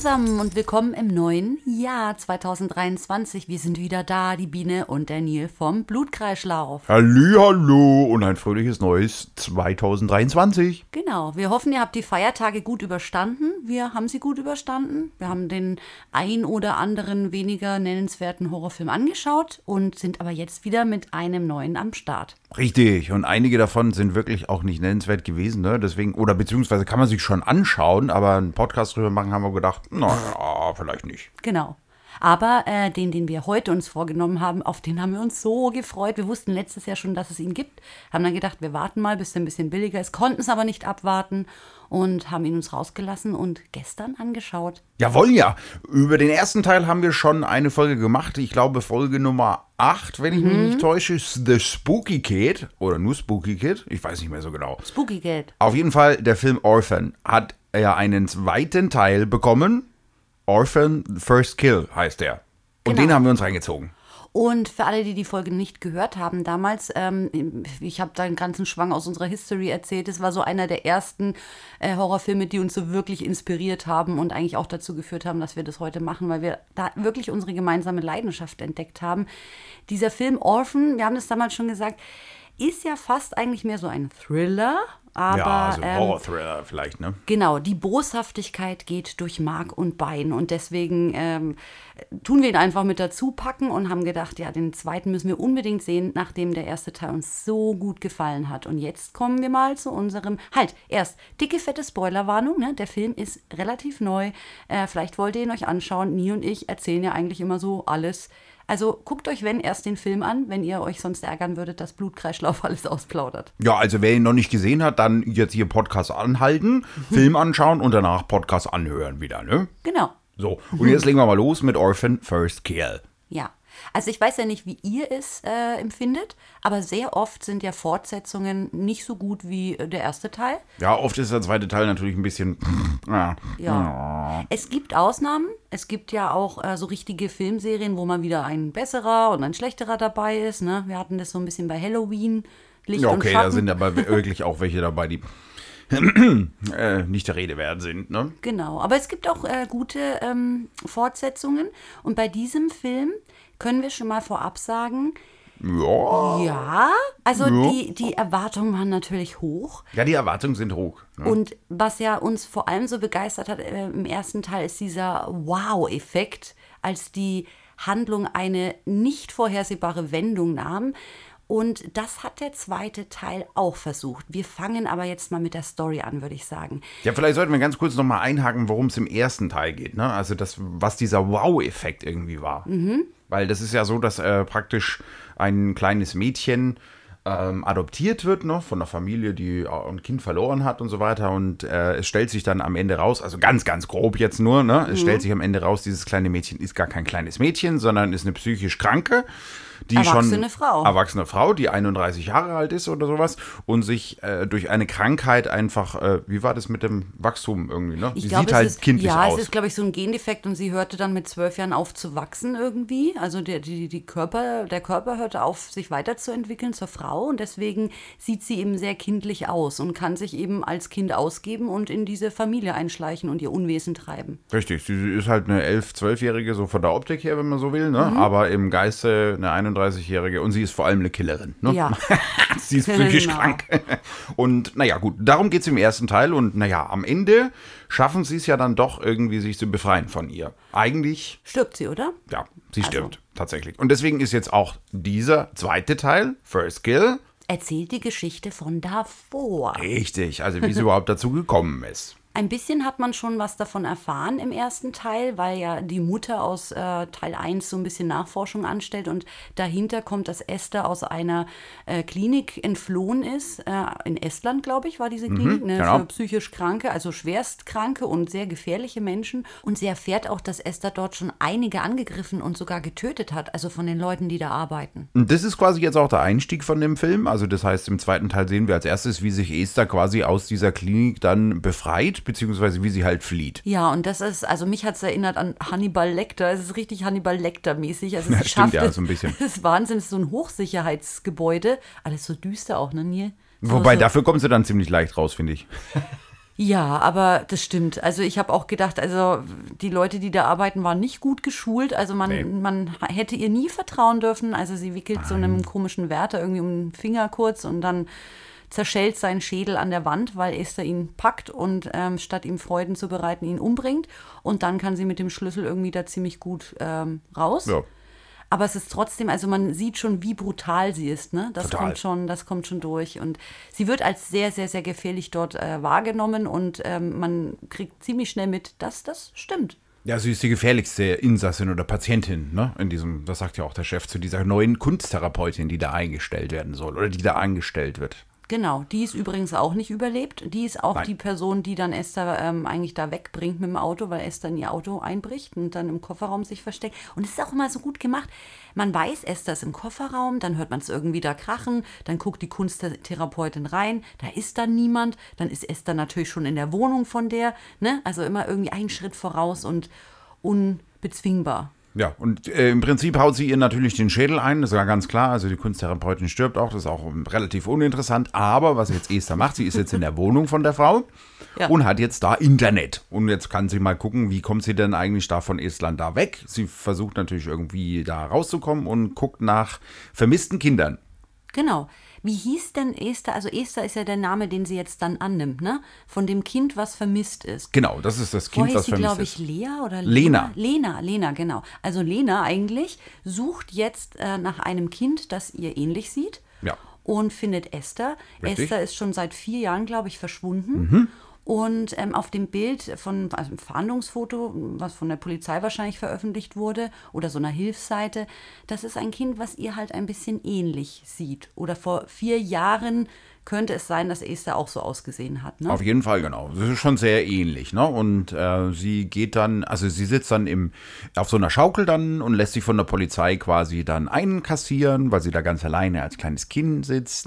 zusammen und willkommen im neuen Jahr 2023. Wir sind wieder da, die Biene und der Nil vom Blutkreislauf. Hallihallo und ein fröhliches neues 2023. Genau, wir hoffen, ihr habt die Feiertage gut überstanden. Wir haben sie gut überstanden. Wir haben den ein oder anderen weniger nennenswerten Horrorfilm angeschaut und sind aber jetzt wieder mit einem neuen am Start. Richtig, und einige davon sind wirklich auch nicht nennenswert gewesen, ne? Deswegen, oder beziehungsweise kann man sich schon anschauen, aber einen Podcast drüber machen, haben wir gedacht, naja, vielleicht nicht. Genau. Aber den wir heute uns vorgenommen haben, auf den haben wir uns so gefreut. Wir wussten letztes Jahr schon, dass es ihn gibt. Haben dann gedacht, wir warten mal, bis er ein bisschen billiger ist. Konnten es aber nicht abwarten und haben ihn uns rausgelassen und gestern angeschaut. Jawohl, ja. Über den ersten Teil haben wir schon eine Folge gemacht. Ich glaube, Folge Nummer 8, wenn ich mich nicht täusche, ist The Spooky Kid. Oder nur Spooky Kid. Ich weiß nicht mehr so genau. Spooky Kid. Auf jeden Fall, der Film Orphan hat ja einen zweiten Teil bekommen. Orphan First Kill heißt der. Und Genau. den haben wir uns reingezogen. Und für alle, die die Folge nicht gehört haben damals, ich habe da einen ganzen Schwang aus unserer History erzählt. Es war so einer der ersten Horrorfilme, die uns so wirklich inspiriert haben und eigentlich auch dazu geführt haben, dass wir das heute machen, weil wir da wirklich unsere gemeinsame Leidenschaft entdeckt haben. Dieser Film Orphan, wir haben das damals schon gesagt, ist ja fast eigentlich mehr so ein Thriller. Aber, ja, also Horror-Thriller vielleicht, ne? Genau, die Boshaftigkeit geht durch Mark und Bein und deswegen tun wir ihn einfach mit dazu packen und haben gedacht, ja, den zweiten müssen wir unbedingt sehen, nachdem der erste Teil uns so gut gefallen hat. Und jetzt kommen wir mal zu unserem, erst dicke, fette Spoilerwarnung, ne? Der Film ist relativ neu, vielleicht wollt ihr ihn euch anschauen. Nie und ich erzählen ja eigentlich immer so alles. Also guckt euch, wenn erst den Film an, wenn ihr euch sonst ärgern würdet, dass Blutkreislauf alles ausplaudert. Ja, also wer ihn noch nicht gesehen hat, dann jetzt hier Podcast anhalten, Film anschauen und danach Podcast anhören wieder, ne? Genau. So, und jetzt legen wir mal los mit Orphan First Kill. Ja, also ich weiß ja nicht, wie ihr es empfindet, aber sehr oft sind ja Fortsetzungen nicht so gut wie der erste Teil. Ja, oft ist der zweite Teil natürlich ein bisschen... Ja. Es gibt Ausnahmen. Es gibt ja auch so richtige Filmserien, wo mal wieder ein besserer und ein schlechterer dabei ist. Ne? Wir hatten das so ein bisschen bei Halloween, Licht Ja, und okay, Schatten. da sind aber wirklich auch welche dabei, die nicht der Rede wert sind, ne? Genau, aber es gibt auch gute Fortsetzungen. Und bei diesem Film können wir schon mal vorab sagen, ja, also Ja. die Erwartungen waren natürlich hoch. Ja, die Erwartungen sind hoch. Ne? Und was ja uns vor allem so begeistert hat im ersten Teil, ist dieser Wow-Effekt, als die Handlung eine nicht vorhersehbare Wendung nahm. Und das hat der zweite Teil auch versucht. Wir fangen aber jetzt mal mit der Story an, würde ich sagen. Ja, vielleicht sollten wir ganz kurz nochmal einhaken, worum es im ersten Teil geht, ne? Also was dieser Wow-Effekt irgendwie war. Weil das ist ja so, dass praktisch ein kleines Mädchen adoptiert wird, ne, von einer Familie, die ein Kind verloren hat und so weiter. Und es stellt sich dann am Ende raus, also ganz, ganz grob jetzt nur, ne, es stellt sich am Ende raus, dieses kleine Mädchen ist gar kein kleines Mädchen, sondern ist eine psychisch Kranke, die erwachsene Frau, die 31 Jahre alt ist oder sowas und sich durch eine Krankheit einfach, wie war das mit dem Wachstum irgendwie, ne? Sie sieht halt kindlich aus. Ja, es ist, glaube ich, so ein Gendefekt und sie hörte dann mit 12 Jahren auf zu wachsen irgendwie. Also der Körper hörte auf, sich weiterzuentwickeln zur Frau und deswegen sieht sie eben sehr kindlich aus und kann sich eben als Kind ausgeben und in diese Familie einschleichen und ihr Unwesen treiben. Richtig, sie ist halt eine 11-, 12-Jährige, so von der Optik her, wenn man so will, ne? Aber im Geiste eine 31-Jährige und sie ist vor allem eine Killerin. Ne? Ja. Sie ist psychisch krank. Und naja, gut, darum geht es im ersten Teil und naja, am Ende schaffen sie es ja dann doch irgendwie, sich zu befreien von ihr. Eigentlich... Stirbt sie, oder? Ja, sie stirbt tatsächlich. Und deswegen ist jetzt auch dieser zweite Teil, First Kill, erzählt die Geschichte von davor. richtig, also wie es überhaupt dazu gekommen ist. Ein bisschen hat man schon was davon erfahren im ersten Teil, weil ja die Mutter aus Teil 1 so ein bisschen Nachforschung anstellt und dahinter kommt, dass Esther aus einer Klinik entflohen ist. In Estland, glaube ich, war diese Klinik, genau. Für psychisch Kranke, also schwerstkranke und sehr gefährliche Menschen. Und sie erfährt auch, dass Esther dort schon einige angegriffen und sogar getötet hat, also von den Leuten, die da arbeiten. Und das ist quasi jetzt auch der Einstieg von dem Film. Also das heißt, im zweiten Teil sehen wir als erstes, wie sich Esther quasi aus dieser Klinik dann befreit, beziehungsweise wie sie halt flieht. Ja, und das ist, also mich hat es erinnert an Hannibal Lecter. Es ist richtig Hannibal Lecter-mäßig. Also Ja, stimmt ja, so ein bisschen. Das ist Wahnsinn, es ist so ein Hochsicherheitsgebäude. Alles so düster auch, ne, Nil? Wobei, dafür kommen sie dann ziemlich leicht raus, finde ich. Ja, aber das stimmt. Also ich habe auch gedacht, also die Leute, die da arbeiten, waren nicht gut geschult. Also man hätte ihr nie vertrauen dürfen. Also sie wickelt so einem komischen Wärter irgendwie um den Finger kurz und dann zerschellt seinen Schädel an der Wand, weil Esther ihn packt und statt ihm Freuden zu bereiten, ihn umbringt. Und dann kann sie mit dem Schlüssel irgendwie da ziemlich gut raus. Ja. Aber es ist trotzdem, also man sieht schon, wie brutal sie ist, ne? Das Total. kommt schon durch. Und sie wird als sehr, sehr, sehr gefährlich dort wahrgenommen und man kriegt ziemlich schnell mit, dass das stimmt. Ja, sie ist die gefährlichste Insassin oder Patientin, ne? Das sagt ja auch der Chef zu dieser neuen Kunsttherapeutin, die da eingestellt werden soll oder die da angestellt wird. Genau, die ist übrigens auch nicht überlebt. Die ist auch die Person, die dann Esther eigentlich da wegbringt mit dem Auto, weil Esther in ihr Auto einbricht und dann im Kofferraum sich versteckt. Und es ist auch immer so gut gemacht. Man weiß, Esther ist im Kofferraum, dann hört man es irgendwie da krachen, dann guckt die Kunsttherapeutin rein, da ist dann niemand, dann ist Esther natürlich schon in der Wohnung von der, ne? Also immer irgendwie einen Schritt voraus und unbezwingbar. Ja, und im Prinzip haut sie ihr natürlich den Schädel ein, das ist ja ganz klar. Also die Kunsttherapeutin stirbt auch, das ist auch relativ uninteressant. Aber was jetzt Esther macht, sie ist jetzt in der Wohnung von der Frau und hat jetzt da Internet. Und jetzt kann sie mal gucken, wie kommt sie denn eigentlich da von Estland da weg. Sie versucht natürlich irgendwie da rauszukommen und guckt nach vermissten Kindern. Genau. Wie hieß denn Esther? Also Esther ist ja der Name, den sie jetzt dann annimmt, ne? Von dem Kind, was vermisst ist. Genau, das ist das Kind, was vermisst glaube ist. ich, Lea oder Lena. Lena, genau. Also Lena eigentlich sucht jetzt nach einem Kind, das ihr ähnlich sieht. Ja. Und findet Esther. Richtig. Esther ist schon seit 4 Jahren, glaube ich, verschwunden. Und auf dem Bild also ein Fahndungsfoto, was von der Polizei wahrscheinlich veröffentlicht wurde, oder so einer Hilfsseite, das ist ein Kind, was ihr halt ein bisschen ähnlich sieht. Oder vor 4 Jahren könnte es sein, dass Esther auch so ausgesehen hat. Ne? Auf jeden Fall, genau. Das ist schon sehr ähnlich, ne? Und sie geht dann, also sie sitzt dann auf so einer Schaukel dann und lässt sich von der Polizei quasi dann einkassieren, weil sie da ganz alleine als kleines Kind sitzt,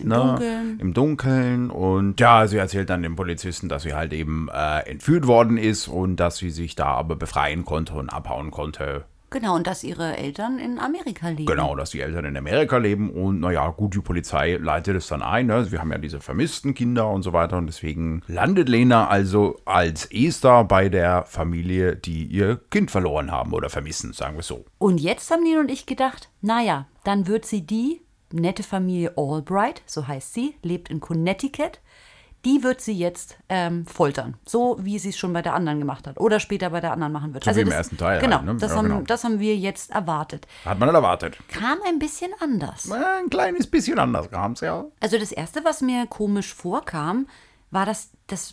im Dunkeln. Und ja, sie erzählt dann dem Polizisten, dass sie halt eben entführt worden ist und dass sie sich da aber befreien konnte und abhauen konnte. Genau, und dass ihre Eltern in Amerika leben. Genau, dass die Eltern in Amerika leben und naja, gut, die Polizei leitet es dann ein. Ne? Wir haben ja diese vermissten Kinder und so weiter und deswegen landet Lena also als Esther bei der Familie, die ihr Kind verloren haben oder vermissen, sagen wir so. Und jetzt haben Nino und ich gedacht, naja, dann wird sie die nette Familie Albright, so heißt sie, lebt in Connecticut, die wird sie jetzt foltern. So, wie sie es schon bei der anderen gemacht hat. Oder später bei der anderen machen wird. So wie im ersten Teil. Genau, halt, ne? Das haben wir jetzt erwartet. Hat man nicht erwartet. Kam ein bisschen anders. Ein kleines bisschen anders kam es, ja. Also das Erste, was mir komisch vorkam, war, dass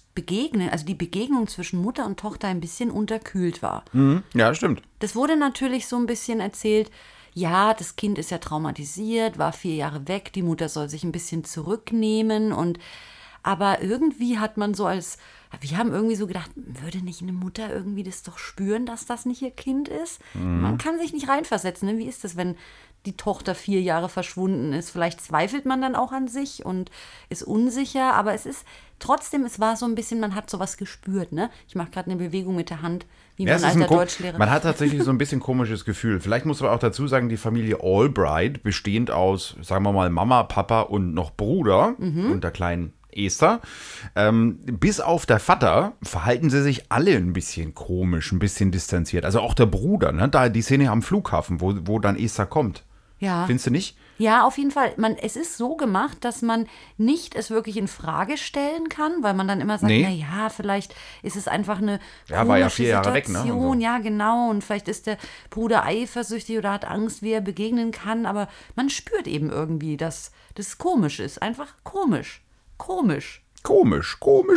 die Begegnung zwischen Mutter und Tochter ein bisschen unterkühlt war. Ja, stimmt. Das wurde natürlich so ein bisschen erzählt, ja, das Kind ist ja traumatisiert, war 4 Jahre weg, die Mutter soll sich ein bisschen zurücknehmen aber irgendwie hat man wir haben irgendwie so gedacht, würde nicht eine Mutter irgendwie das doch spüren, dass das nicht ihr Kind ist? Man kann sich nicht reinversetzen. Ne? Wie ist das, wenn die Tochter 4 Jahre verschwunden ist? Vielleicht zweifelt man dann auch an sich und ist unsicher, aber es war so ein bisschen, man hat sowas gespürt. Ne? Ich mache gerade eine Bewegung mit der Hand, wie mein alter Deutschlehrer. Man hat tatsächlich so ein bisschen komisches Gefühl. Vielleicht muss man auch dazu sagen, die Familie Albright, bestehend aus, sagen wir mal, Mama, Papa und noch Bruder und der kleinen Esther. Bis auf der Vater verhalten sie sich alle ein bisschen komisch, ein bisschen distanziert. Also auch der Bruder, ne? Da die Szene am Flughafen, wo dann Esther kommt. Ja. Findest du nicht? Ja, auf jeden Fall. Es ist so gemacht, dass man nicht es wirklich in Frage stellen kann, weil man dann immer sagt, naja, vielleicht ist es einfach eine komische war ja 4 Jahre Situation. weg, ne? Und so. Ja, genau. Und vielleicht ist der Bruder eifersüchtig oder hat Angst, wie er begegnen kann. Aber man spürt eben irgendwie, dass das komisch ist. Einfach komisch. Komisch. Komisch.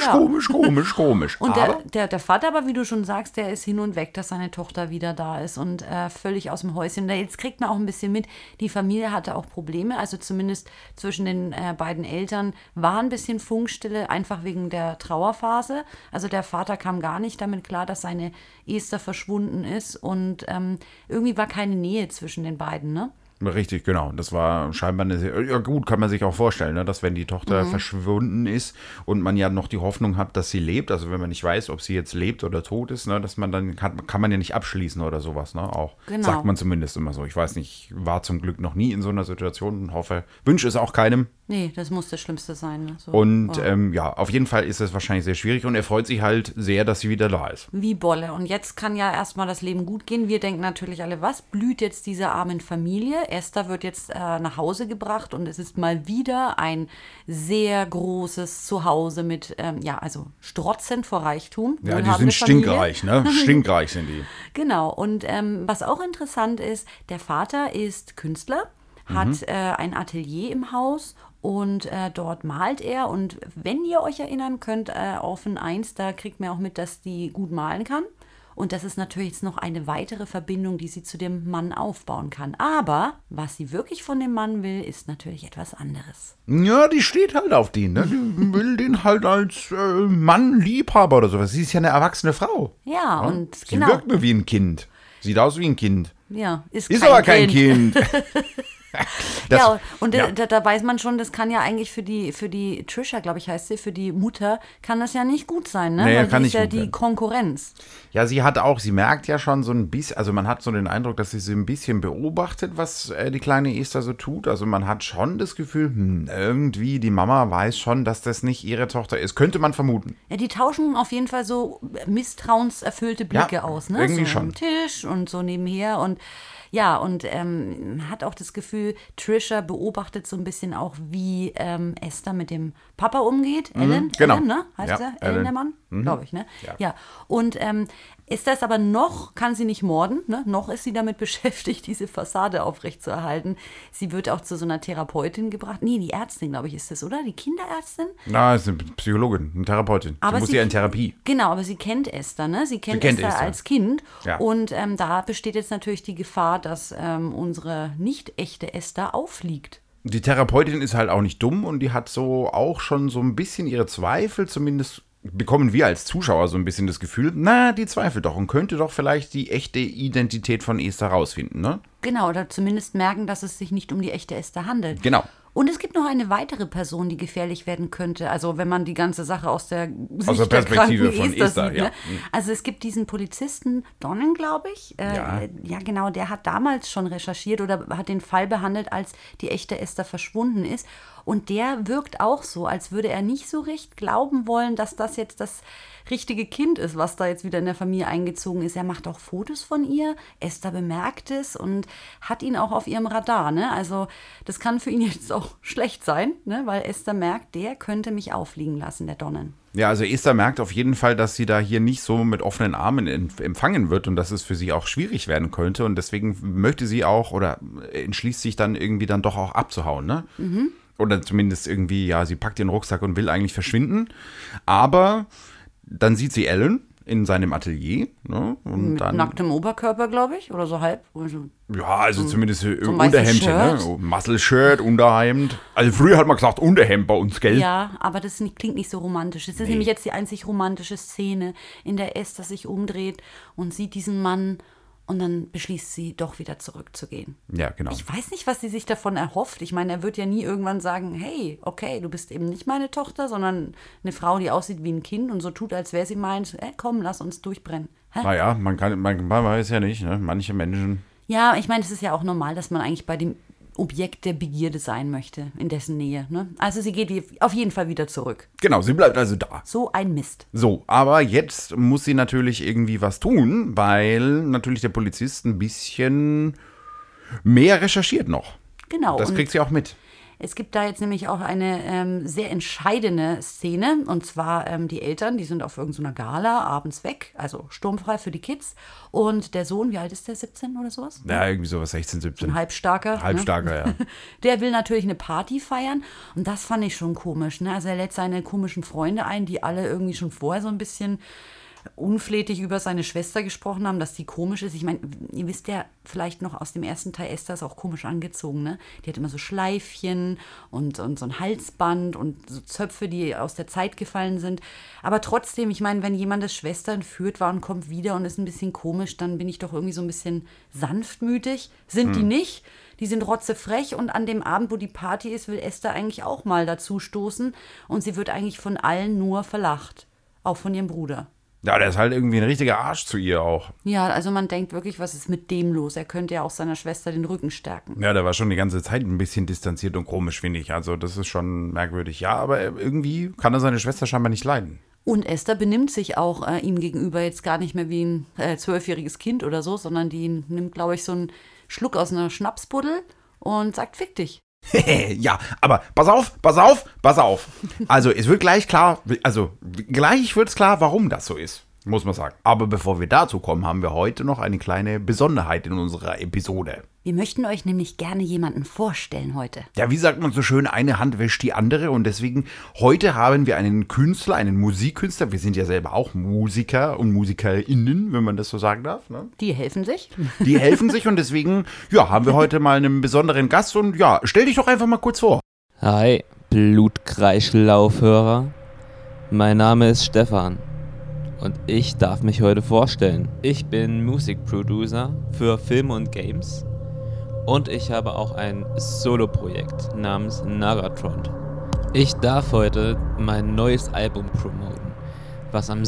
Und der Vater aber, wie du schon sagst, der ist hin und weg, dass seine Tochter wieder da ist und völlig aus dem Häuschen. Jetzt kriegt man auch ein bisschen mit, die Familie hatte auch Probleme, also zumindest zwischen den beiden Eltern war ein bisschen Funkstille, einfach wegen der Trauerphase. Also der Vater kam gar nicht damit klar, dass seine Esther verschwunden ist und irgendwie war keine Nähe zwischen den beiden, ne? Richtig, genau. Das war scheinbar ja gut, kann man sich auch vorstellen, ne, dass wenn die Tochter verschwunden ist und man ja noch die Hoffnung hat, dass sie lebt, also wenn man nicht weiß, ob sie jetzt lebt oder tot ist, ne, dass man dann kann man ja nicht abschließen oder sowas, ne, auch. Genau. Sagt man zumindest immer so. Ich weiß nicht, war zum Glück noch nie in so einer Situation und wünsche es auch keinem. Nee, das muss das Schlimmste sein. Ne? So. Und auf jeden Fall ist es wahrscheinlich sehr schwierig und er freut sich halt sehr, dass sie wieder da ist. Wie Bolle. Und jetzt kann ja erstmal das Leben gut gehen. Wir denken natürlich alle, was blüht jetzt dieser armen Familie? Esther wird jetzt nach Hause gebracht und es ist mal wieder ein sehr großes Zuhause mit, also strotzend vor Reichtum. Ja, die sind stinkreich, ne? Stinkreich sind die. Genau. Und was auch interessant ist, der Vater ist Künstler, hat ein Atelier im Haus und dort malt er. Und wenn ihr euch erinnern könnt, auf ein 1, da kriegt man auch mit, dass die gut malen kann. Und das ist natürlich jetzt noch eine weitere Verbindung, die sie zu dem Mann aufbauen kann. Aber was sie wirklich von dem Mann will, ist natürlich etwas anderes. Ja, die steht halt auf den, ne? Die will den halt als Mann, Liebhaber oder sowas. Sie ist ja eine erwachsene Frau. Ja, und sie wirkt nur wie ein Kind. Sieht aus wie ein Kind. Ja, ist aber kein Kind. Da weiß man schon, das kann ja eigentlich für die Trisha, glaube ich, heißt sie, für die Mutter, kann das ja nicht gut sein, ne? Nee, weil kann die ist nicht ja gut die sein. Konkurrenz. Ja, sie merkt ja schon so ein bisschen, also man hat so den Eindruck, dass sie so ein bisschen beobachtet, was die kleine Esther so tut. Also man hat schon das Gefühl, irgendwie die Mama weiß schon, dass das nicht ihre Tochter ist. Könnte man vermuten. Ja, die tauschen auf jeden Fall so misstrauenserfüllte Blicke aus, ne? Irgendwie so schon. am Tisch und so nebenher und ja, und hat auch das Gefühl, Trisha beobachtet so ein bisschen auch, wie Esther mit dem Papa umgeht. Ellen, genau. Ellen, ne? Heißt er? Ellen, der Mann? Glaube ich, ne? Ja. Und ist das aber noch, kann sie nicht morden, ne? Noch ist sie damit beschäftigt, diese Fassade aufrechtzuerhalten. Sie wird auch zu so einer Therapeutin gebracht. Nee, die Ärztin, glaube ich, ist das, oder? Die Kinderärztin? Na, ist eine Psychologin, eine Therapeutin. Aber sie muss ja in Therapie. Genau, aber sie kennt Esther, ne? Sie kennt Esther als Kind. Ja. Und da besteht jetzt natürlich die Gefahr, dass unsere nicht echte Esther auffliegt. Die Therapeutin ist halt auch nicht dumm und die hat so auch schon so ein bisschen ihre Zweifel, zumindest bekommen wir als Zuschauer so ein bisschen das Gefühl, die zweifelt doch und könnte doch vielleicht die echte Identität von Esther rausfinden, ne? Genau, oder zumindest merken, dass es sich nicht um die echte Esther handelt. Genau. Und es gibt noch eine weitere Person, die gefährlich werden könnte. Also wenn man die ganze Sache aus der Sicht der Perspektive der von Esther sieht. Ne? Also es gibt diesen Polizisten Donnen, glaube ich. Ja, genau, der hat damals schon recherchiert oder hat den Fall behandelt, als die echte Esther verschwunden ist. Und der wirkt auch so, als würde er nicht so recht glauben wollen, dass das jetzt das richtige Kind ist, was da jetzt wieder in der Familie eingezogen ist. Er macht auch Fotos von ihr. Esther bemerkt es und hat ihn auch auf ihrem Radar. Ne? Also das kann für ihn jetzt auch schlecht sein, ne? Weil Esther merkt, der könnte mich auffliegen lassen, der Donnen. Ja, also Esther merkt auf jeden Fall, dass sie da hier nicht so mit offenen Armen empfangen wird und dass es für sie auch schwierig werden könnte. Und deswegen möchte sie auch oder entschließt sich dann irgendwie dann doch auch abzuhauen, ne? Oder zumindest irgendwie, sie packt ihren Rucksack und will eigentlich verschwinden. Aber dann sieht sie Ellen in seinem Atelier. Ne? Und mit dann, nacktem Oberkörper, glaube ich, oder so halb. Also zumindest so Unterhemdchen, ne? Muscle-Shirt, Unterhemd. Also früher hat man gesagt Unterhemd bei uns, gell? Ja, aber das klingt nicht so romantisch. Das ist nämlich jetzt die einzig romantische Szene, in der Esther sich umdreht und sieht diesen Mann. Und dann beschließt sie, doch wieder zurückzugehen. Ja, genau. Ich weiß nicht, was sie sich davon erhofft. Ich meine, er wird ja nie irgendwann sagen, hey, okay, du bist eben nicht meine Tochter, sondern eine Frau, die aussieht wie ein Kind und so tut, als wäre sie meint, komm, lass uns durchbrennen. Naja, man weiß ja nicht, ne? Manche Menschen. Ja, ich meine, es ist ja auch normal, dass man eigentlich bei dem Objekt der Begierde sein möchte, in dessen Nähe. Ne? Also sie geht auf jeden Fall wieder zurück. Genau, sie bleibt also da. So ein Mist. So, aber jetzt muss sie natürlich irgendwie was tun, weil natürlich der Polizist ein bisschen mehr recherchiert noch. Genau. Das kriegt sie auch mit. Es gibt da jetzt nämlich auch eine sehr entscheidende Szene, und zwar die Eltern, die sind auf irgendeiner Gala abends weg, also sturmfrei für die Kids. Und der Sohn, wie alt ist der, 17 oder sowas? Ja, irgendwie sowas, 16, 17. Ein Halbstarker. Halbstarker, ne? Ja. Der will natürlich eine Party feiern und das fand ich schon komisch. Ne? Also er lädt seine komischen Freunde ein, die alle irgendwie schon vorher so ein bisschen unflätig über seine Schwester gesprochen haben, dass die komisch ist. Ich meine, ihr wisst ja vielleicht noch aus dem ersten Teil, Esther ist auch komisch angezogen, ne? Die hat immer so Schleifchen und so ein Halsband und so Zöpfe, die aus der Zeit gefallen sind. Aber trotzdem, ich meine, wenn jemandes Schwester entführt war und kommt wieder und ist ein bisschen komisch, dann bin ich doch irgendwie so ein bisschen sanftmütig. Sind die nicht? Die sind rotzefrech und an dem Abend, wo die Party ist, will Esther eigentlich auch mal dazu stoßen und sie wird eigentlich von allen nur verlacht. Auch von ihrem Bruder. Ja, der ist halt irgendwie ein richtiger Arsch zu ihr auch. Ja, also man denkt wirklich, was ist mit dem los? Er könnte ja auch seiner Schwester den Rücken stärken. Ja, der war schon die ganze Zeit ein bisschen distanziert und komisch, finde ich. Also das ist schon merkwürdig. Ja, aber irgendwie kann er seine Schwester scheinbar nicht leiden. Und Esther benimmt sich auch ihm gegenüber jetzt gar nicht mehr wie ein 12-jähriges Kind oder so, sondern die nimmt, glaube ich, so einen Schluck aus einer Schnapsbuddel und sagt, fick dich. Ja, aber pass auf. Also es wird gleich klar, gleich wird es klar, warum das so ist, muss man sagen. Aber bevor wir dazu kommen, haben wir heute noch eine kleine Besonderheit in unserer Episode. Wir möchten euch nämlich gerne jemanden vorstellen heute. Ja, wie sagt man so schön, eine Hand wäscht die andere und deswegen heute haben wir einen Künstler, einen Musikkünstler. Wir sind ja selber auch Musiker und MusikerInnen, wenn man das so sagen darf. Ne? Die helfen sich. Die helfen sich und deswegen, ja, haben wir heute mal einen besonderen Gast und ja, stell dich doch einfach mal kurz vor. Hi, Blutkreislaufhörer. Mein Name ist Stefan und ich darf mich heute vorstellen. Ich bin Musikproducer für Filme und Games. Und ich habe auch ein Solo-Projekt namens Nagatron. Ich darf heute mein neues Album promoten, was am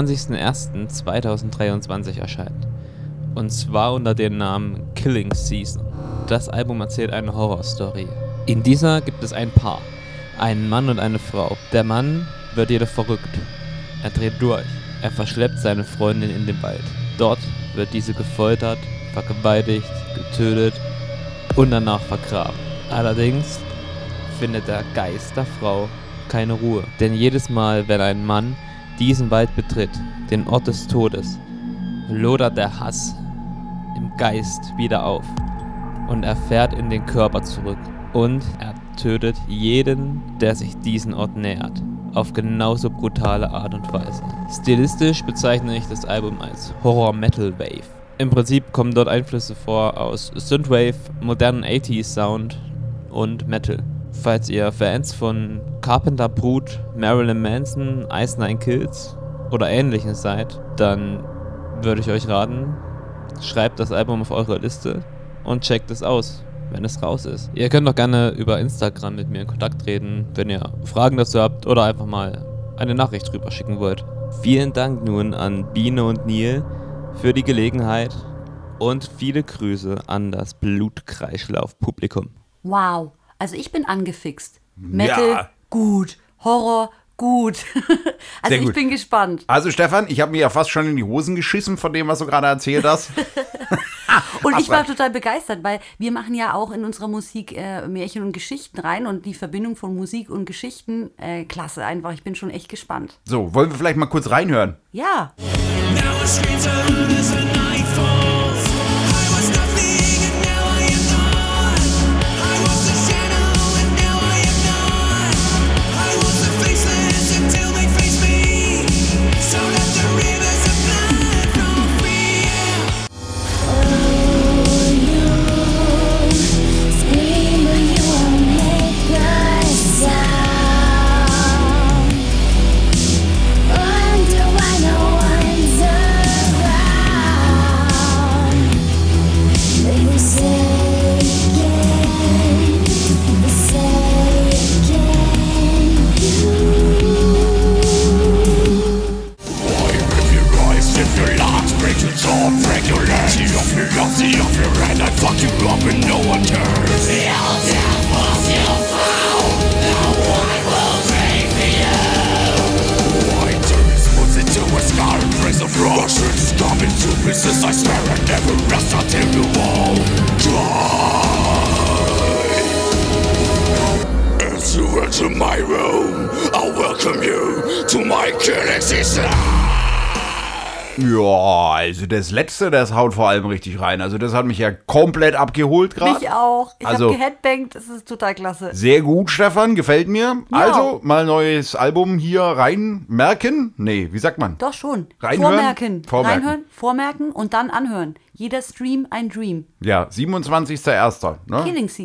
27.01.2023 erscheint. Und zwar unter dem Namen Killing Season. Das Album erzählt eine Horrorstory. In dieser gibt es ein Paar, einen Mann und eine Frau. Der Mann wird jedoch verrückt. Er dreht durch. Er verschleppt seine Freundin in den Wald. Dort wird diese gefoltert, vergewaltigt, getötet und danach vergraben. Allerdings findet der Geist der Frau keine Ruhe. Denn jedes Mal, wenn ein Mann diesen Wald betritt, den Ort des Todes, lodert der Hass im Geist wieder auf. Und er fährt in den Körper zurück. Und er tötet jeden, der sich diesen Ort nähert. Auf genauso brutale Art und Weise. Stilistisch bezeichne ich das Album als Horror-Metal-Wave. Im Prinzip kommen dort Einflüsse vor aus Synthwave, modernen 80s Sound und Metal. Falls ihr Fans von Carpenter Brut, Marilyn Manson, Ice Nine Kills oder ähnlichem seid, dann würde ich euch raten, schreibt das Album auf eure Liste und checkt es aus, wenn es raus ist. Ihr könnt auch gerne über Instagram mit mir in Kontakt treten, wenn ihr Fragen dazu habt oder einfach mal eine Nachricht drüber schicken wollt. Vielen Dank nun an Biene und Neil für die Gelegenheit und viele Grüße an das Blutkreislauf-Publikum. Wow, also ich bin angefixt. Metal, gut. Horror, gut. Also ich bin gespannt. Also Stefan, ich habe mir ja fast schon in die Hosen geschissen von dem, was du gerade erzählt hast. Und ich war total begeistert, weil wir machen ja auch in unserer Musik Märchen und Geschichten rein und die Verbindung von Musik und Geschichten, klasse einfach. Ich bin schon echt gespannt. So, wollen wir vielleicht mal kurz reinhören? Ja. To my room, I'll welcome you to my killing season. Ja, also das Letzte, das haut vor allem richtig rein. Also das hat mich ja komplett abgeholt gerade. Mich auch. Ich Also- habe geheadbangt, das ist total klasse. Sehr gut, Stefan, gefällt mir. Ja. Also mal neues Album hier reinmerken. Nee, wie sagt man? Doch schon. Reinhören? Vormerken. Vormerken. Reinhören, vormerken und dann anhören. Jeder Stream ein Dream. Ja, 27.01. Ne? Killing Season.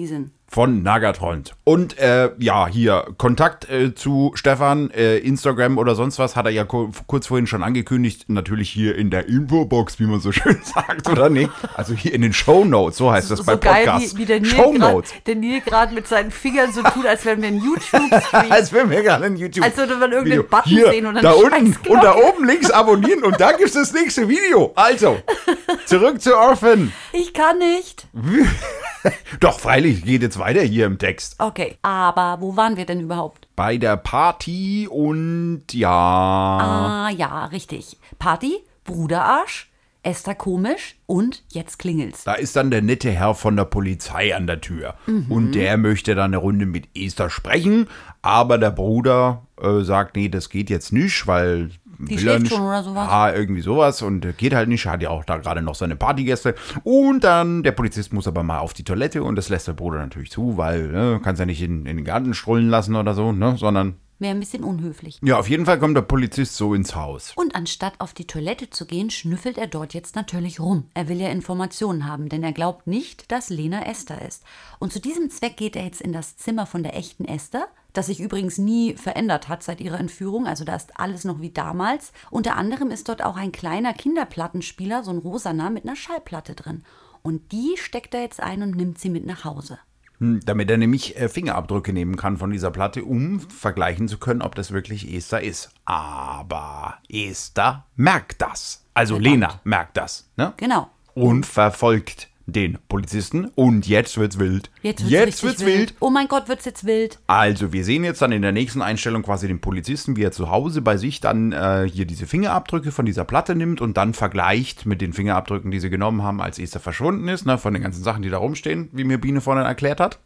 von Nagatrond. Und hier, Kontakt zu Stefan, Instagram oder sonst was, hat er ja kurz vorhin schon angekündigt. Natürlich hier in der Infobox, wie man so schön sagt, oder nicht? Also hier in den Shownotes, so heißt das bei Podcasts. So geil, wie der Shownotes. Nil gerade mit seinen Fingern so tut, als wären wir ein YouTube-Stream. Als wenn wir gerade ein YouTube. Als würde man irgendeinen Video. Button hier, sehen und dann da unten und da oben links abonnieren und da gibt es das nächste Video. Also, zurück zu Orphan. Ich kann nicht. Doch, freilich, geht jetzt weiter hier im Text. Okay, aber wo waren wir denn überhaupt? Bei der Party und ja. Ah, ja, richtig. Party, Bruderarsch, Esther komisch und jetzt klingelt's. Da ist dann der nette Herr von der Polizei an der Tür. Und der möchte dann eine Runde mit Esther sprechen. Aber der Bruder sagt, nee, das geht jetzt nicht, weil Die schläft schon oder sowas. Ah, irgendwie sowas und geht halt nicht. Hat ja auch da gerade noch seine Partygäste. Und dann, der Polizist muss aber mal auf die Toilette und das lässt der Bruder natürlich zu, weil kann es ja nicht in den Garten strollen lassen oder so, ne, sondern... Wäre ein bisschen unhöflich. Ja, auf jeden Fall kommt der Polizist so ins Haus. Und anstatt auf die Toilette zu gehen, schnüffelt er dort jetzt natürlich rum. Er will ja Informationen haben, denn er glaubt nicht, dass Lena Esther ist. Und zu diesem Zweck geht er jetzt in das Zimmer von der echten Esther, das sich übrigens nie verändert hat seit ihrer Entführung. Also da ist alles noch wie damals. Unter anderem ist dort auch ein kleiner Kinderplattenspieler, so ein rosaner, mit einer Schallplatte drin. Und die steckt er jetzt ein und nimmt sie mit nach Hause. Damit er nämlich Fingerabdrücke nehmen kann von dieser Platte, um vergleichen zu können, ob das wirklich Esther ist. Aber Esther merkt das. Also Verdammt. Lena merkt das. Ne? Genau. Und verfolgt den Polizisten. Und jetzt wird's wild. Jetzt wird's wild. Oh mein Gott, wird's jetzt wild. Also wir sehen jetzt dann in der nächsten Einstellung quasi den Polizisten, wie er zu Hause bei sich dann hier diese Fingerabdrücke von dieser Platte nimmt und dann vergleicht mit den Fingerabdrücken, die sie genommen haben, als Esther verschwunden ist, ne, von den ganzen Sachen, die da rumstehen, wie mir Biene vorhin erklärt hat.